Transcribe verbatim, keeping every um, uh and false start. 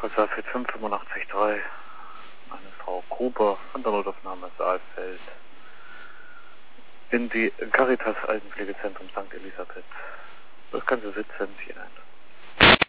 Kommissar vier fünf acht fünf drei, eine Frau Gruber von der Notaufnahme Saalfeld in die Caritas Altenpflegezentrum Sankt Elisabeth. Das Ganze sitzt in vier eins.